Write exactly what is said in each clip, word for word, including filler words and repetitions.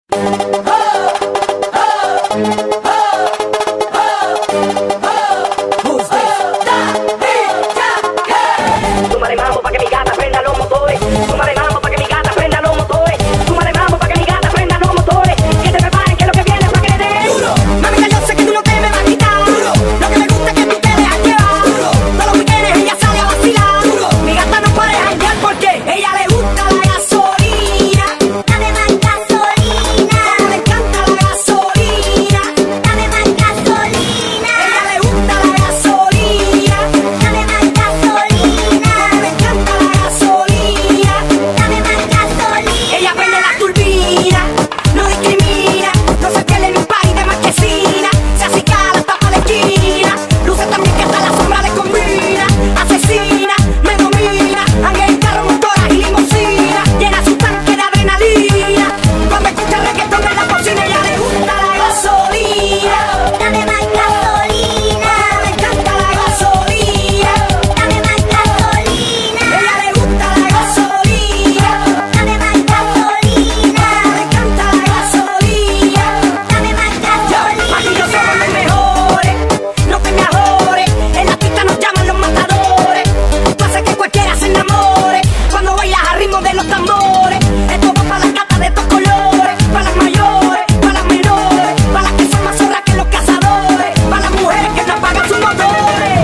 Súmale mambo pa' que mi gata prenda los motores. Súmale mambo pa' que mi gata prenda los motores. Súmale mambo pa' que mi gata prenda los motores. Que se preparen que lo que viene es pa' que le den duro. Mamita, yo sé que tú no te me vas a quitar duro. Lo que me gusta es que tú te dejas llevar duro. Todos los weekends ella sale a vacilar duro. Mi gata no puede janguear porque ella le gusta la gasolina. Dame más gasolina. Como le encanta la gasolina. Dame más gasolina. Ella le gusta la gasolina. Dame más gasolina. Como le encanta la gasolina. Dame más gasolina. Ella prende la turbina, no discrimina, no se pierde ni un par de marquesina. Se acicala, tapa la esquina, luce también que hasta la sombra le combina. Asesina, me domina, anga en carro, motora y limusina. Llena su tanque de adrenalina. Cuando escucha reggaetón en la cocina, ella le gusta la gasolina. Dame más gasolina. Le encanta la gasolina. Dame más gasolina. Ella le gusta la gasolina. Dame más gasolina. Le encanta la gasolina. Dame más gasolina. Aquí no somos los mejores, no te me ajores. En la pista nos llaman los matadores. Tú haces que cualquiera se enamore cuando bailas al ritmo de los tambores. Esto va para las gatas de estos colores, para las mayores, para las menores, para las que son más zorras que los cazadores, para las mujeres que no apagan sus motores.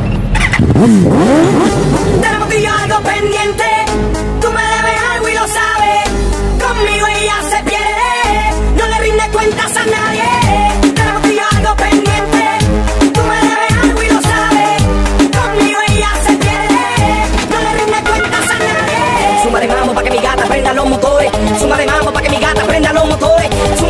Tenemos tú y yo algo pendiente. Tú me debes algo y lo sabes. Conmigo ella se pierde, no le rinde cuentas a nadie. Tenemos tú y yo algo pendiente. Tú me debes algo y lo sabes. Conmigo ella se pierde, no le rinde cuentas a nadie. Súmale mambo pa' que mi gata prenda los motores. Súmale mambo pa' que mi gata prenda los motores.